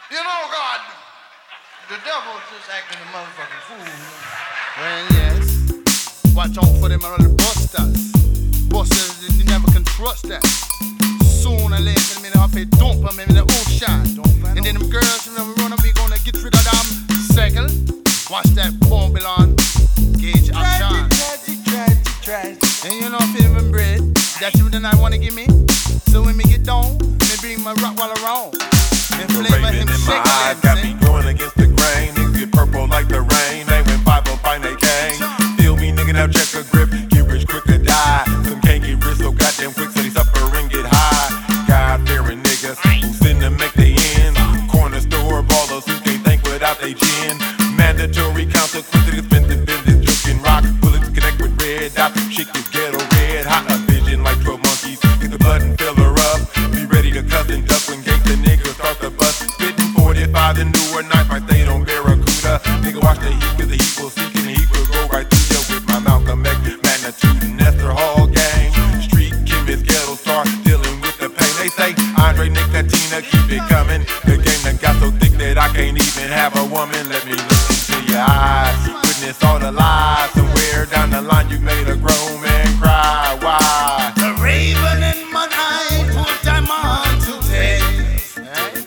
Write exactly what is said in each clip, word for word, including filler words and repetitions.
You know, God, the devil's just acting a motherfucking fool. Well, yes. Watch out for them little busters. Busters, you never can trust that. Sooner or later, I mean, I'll pay dump them in the ocean. And then them girls, you know, we run up, we gonna get rid of them. Second, watch that Babylon gauge action. Tragic, tragic, tragic. And you know, feeling bread, that's what the night wanna give me. So when me get down, me bring my rock while around. And The flavor raven him in my shake eyes got me going against the grain. Niggas get purple like the rain. They went five up, find they cane. Feel me, nigga, now check a grip. Get rich quick or die. Some can't get rich so goddamn quick, so they suffer and get high. God-fearing niggas who sin to make they end. Corner store ballers who can't think without they gin. Mandatory consequences, expensive business, drinking rock. Bullets connect with red dot. Shit is ghetto red hot. A vision like twelve monkeys. Get the blood and fill her up. Be ready to cuss and duck when gangsta niggas start the bus. Spitting forty-five and newer knife, I stayed on Barracuda. Nigga watch the heat, cause the heat will seek and the heat will go right through you. With my Malcolm X, magnitude and Esther Hall game. Street chemist, ghetto star, dealing with the pain. They say Andre Nicotina, keep it coming. The game that got so thick that I can't even have a woman. Let me look into your eyes, witness all the lies. Somewhere down the line you made a grown man cry. Why? The raven in my eye, put them on to taste.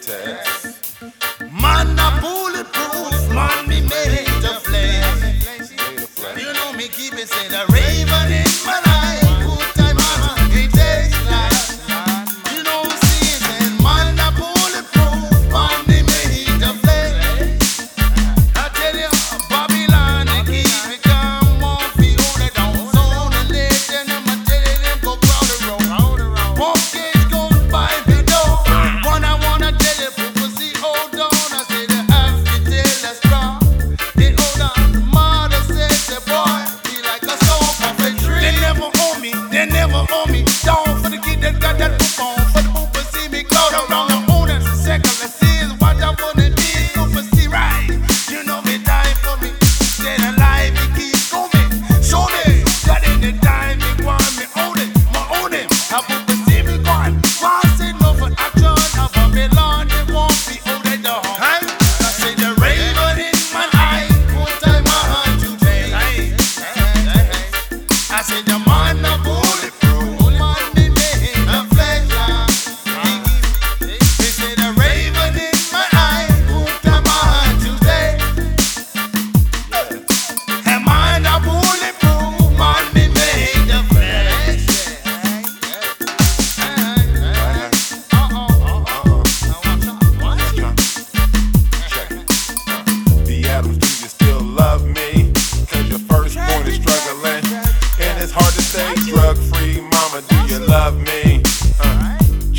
Man, a bulletproof, man, me made of flesh. You know me keep it say the raven in my eye, put them on to taste. You know see it, man, a bulletproof, man, me made of flesh. I tell you, Babylon, they keep it calm, won't be hold it down. Sooner or later, them a tell you them go crowd around. Pumpkins go by me door. One I wanna tell you, people see hold on. I say the have to tell the strong. They hold on. The mother says the boy be like a stone off a tree. They never own me, they never own me. Down for the kid that got that poop on. For the people see me cloud around the owners. Second, let's see is what I wanna do. People see right. You know me die for me. Stay alive, it keeps coming. Show me that in the time me want me own it, my own him. How people see me gone. Why say no for action? Of a Babylon, they won't be old at the home. I say the raven in my eye, put time my hand to take. I say the man a bulletproof, man me made of flesh. They say the raven in my eye, put time my hand to take. A man a bulletproof, man me made of flesh. The Adams, do you still love me? Cause your firstborn is struggling. And it's hard to stay drug free. Mama, do you love me? Uh.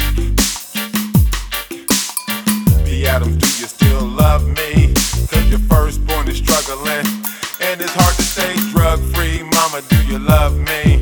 The Adams, do you still love me? Cause your firstborn is struggling. And it's hard to stay drug free. Mama, do you love me?